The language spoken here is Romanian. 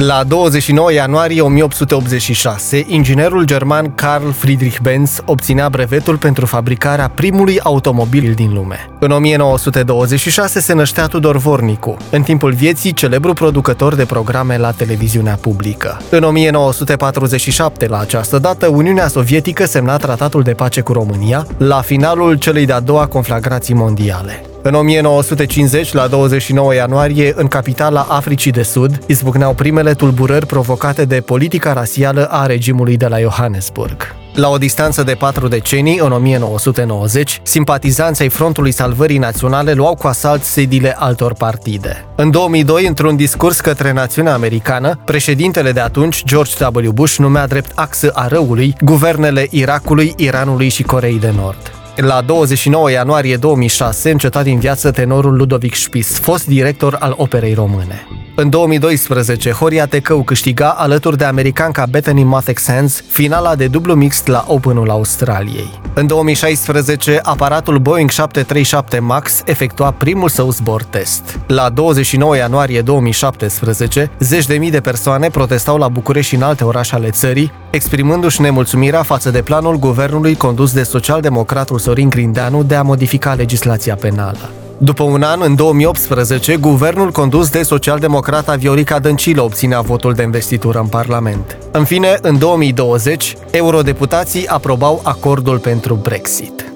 La 29 ianuarie 1886, inginerul german Carl Friedrich Benz obținea brevetul pentru fabricarea primului automobil din lume. În 1926 se năștea Tudor Vornicu, în timpul vieții celebru producător de programe la televiziunea publică. În 1947, la această dată, Uniunea Sovietică semna tratatul de pace cu România, la finalul celei de-a doua conflagrații mondiale. În 1950, la 29 ianuarie, în capitala Africii de Sud, izbucneau primele tulburări provocate de politica rasială a regimului de la Johannesburg. La o distanță de 4 decenii, în 1990, simpatizanții ai Frontului Salvării Naționale luau cu asalt sediile altor partide. În 2002, într-un discurs către națiunea americană, președintele de atunci, George W. Bush, numea drept axă a răului guvernele Irakului, Iranului și Coreei de Nord. La 29 ianuarie 2006, înceta din viață tenorul Ludovic Spies, fost director al Operei Române. În 2012, Horia Tecău câștiga, alături de americanca Bethany Mattek-Sands, finala de dublu mixt la Openul Australiei. În 2016, aparatul Boeing 737 MAX efectua primul său zbor test. La 29 ianuarie 2017, zeci de mii de persoane protestau la București și în alte orașe ale țării, exprimându-și nemulțumirea față de planul guvernului condus de socialdemocratul Sorin Grindeanu de a modifica legislația penală. După un an, în 2018, guvernul condus de socialdemocrata Viorica Dăncilă obținea votul de investitură în Parlament. În fine, în 2020, eurodeputații aprobau acordul pentru Brexit.